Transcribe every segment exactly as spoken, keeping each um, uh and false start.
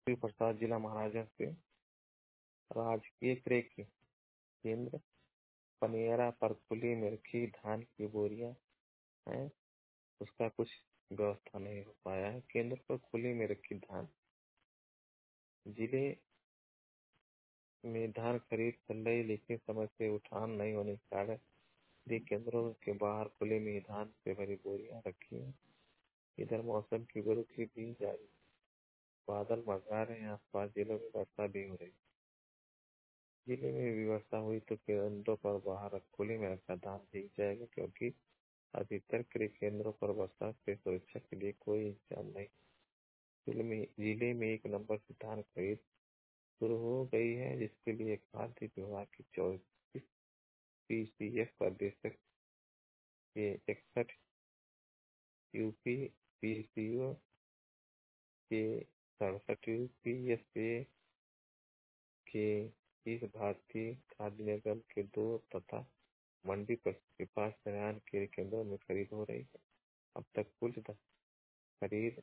श्री प्रसाद जिला महाराजगंज से राजकीय क्रय केंद्र पनियरा पर खुली में रखी धान की बोरियां हैं, उसका कुछ व्यवस्था नहीं हो पाया है। केंद्र पर खुली में रखी धान, जिले में धान खरीद चल रही, लेकिन समय से उठान नहीं होने के कारण भी केंद्रों के बाहर खुले में धान से भरी बोरियां रखी हैं। इधर मौसम की रुखी भी जारी, बादल मंडरा रहे हैं, आसपास जिलों में वर्षा भी हो रही। जिले में भी वर्षा हुई तो केंद्रों पर बाहर खुले में रखा धान भीग जाएगा, क्योंकि अधिकतर क्रय केंद्रों पर वर्षा से सुरक्षा के लिए कोई इंतजाम नहीं। जिले में जिले में एक नंबर से धान खरीद शुरू हो गई है, जिसके लिए खाद्य विभाग की चौबीस पीसीएफ प्रदेशक के इकसठ यूपी पीसीओ के सड़सठ यूपीएसए के इस भारतीय खाद्य निगम के दो तथा मंडी पर के पास धान के केंद्रों में खरीद हो रही है। अब तक कुल खरीद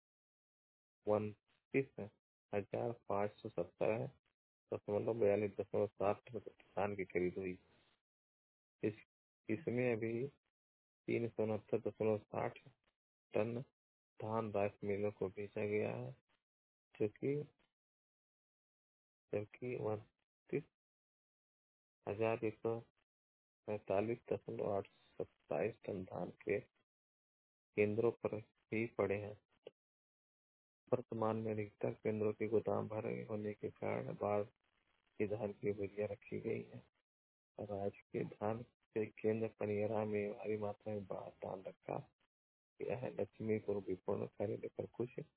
उनतीस हजार पाँच सौ सत्तर दशमलव बयालीस दशमलव सात धान की खरीद हुई। इस इसमें अभी तीन सौ उनहत्तर दशमलव साठ टन धान राइस मिलों को भेजा गया है, जबकि जबकि उनतीस हजार एक सौ पैंतालीस दशमलव आठ सत्ताईस टन धान के केंद्रों पर ही पड़े हैं। वर्तमान में अधिकतर केंद्रों के गोदाम भरे होने के कारण बाढ़ की धान की बोरियां रखी गई है। राज्य के धान के केंद्र पनियरा में भारी मात्रा में बाढ़ धान रखा गया है। लक्ष्मीपुर विपणन कार्यालय पर कुछ